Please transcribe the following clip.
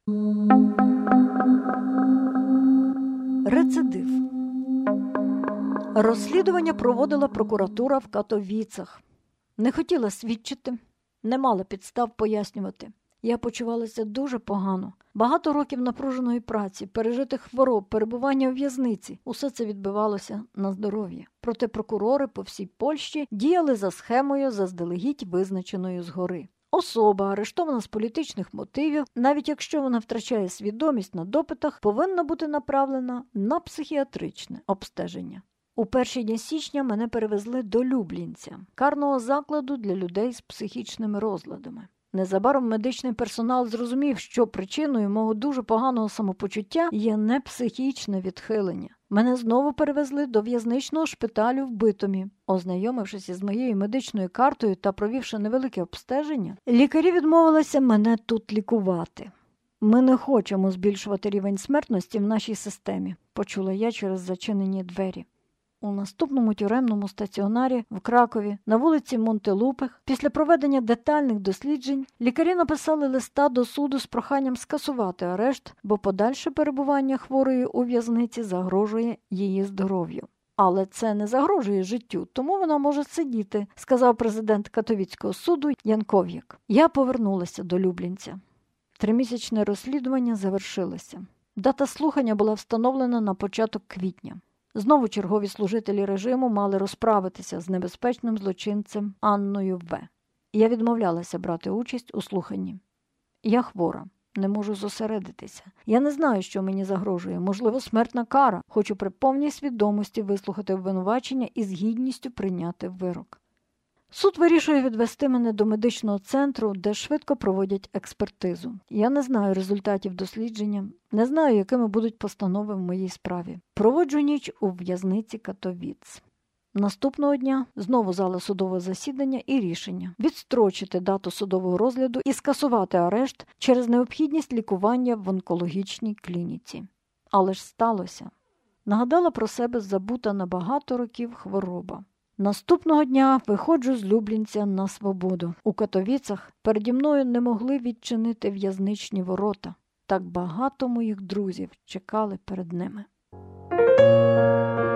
Рецидив. Розслідування проводила прокуратура в Катовіцах. Не хотіла свідчити, не мала підстав пояснювати. Я почувалася дуже погано. Багато років напруженої праці, пережитих хвороб, перебування у в'язниці – усе це відбивалося на здоров'ї. Проте прокурори по всій Польщі діяли за схемою, заздалегідь визначеною згори. Особа, арештована з політичних мотивів, навіть якщо вона втрачає свідомість на допитах, повинна бути направлена на психіатричне обстеження. У перші дні січня мене перевезли до Люблінця, карного закладу для людей з психічними розладами. Незабаром медичний персонал зрозумів, що причиною мого дуже поганого самопочуття є не психічне відхилення. Мене знову перевезли до в'язничного шпиталю в Битомі. Ознайомившись із моєю медичною картою та провівши невелике обстеження, лікарі відмовилися мене тут лікувати. «Ми не хочемо збільшувати рівень смертності в нашій системі», – почула я через зачинені двері. У наступному тюремному стаціонарі в Кракові на вулиці Монтелупих після проведення детальних досліджень лікарі написали листа до суду з проханням скасувати арешт, бо подальше перебування хворої у в'язниці загрожує її здоров'ю. «Але це не загрожує життю, тому вона може сидіти», – сказав президент Катовіцького суду Янков'як. Я повернулася до Люблінця. 3-місячне розслідування завершилося. Дата слухання була встановлена на початок квітня. Знову чергові служителі режиму мали розправитися з небезпечним злочинцем Анною В. Я відмовлялася брати участь у слуханні. Я хвора, не можу зосередитися. Я не знаю, що мені загрожує. Можливо, смертна кара. Хочу при повній свідомості вислухати обвинувачення і з гідністю прийняти вирок. Суд вирішує відвести мене до медичного центру, де швидко проводять експертизу. Я не знаю результатів дослідження, не знаю, якими будуть постанови в моїй справі. Проводжу ніч у в'язниці Катовіц. Наступного дня знову зала судового засідання і рішення відстрочити дату судового розгляду і скасувати арешт через необхідність лікування в онкологічній клініці. Але ж сталося. Нагадала про себе забута на багато років хвороба. Наступного дня виходжу з Люблінця на свободу. У Катовіцах переді мною не могли відчинити в'язничні ворота. Так багато моїх друзів чекали перед ними.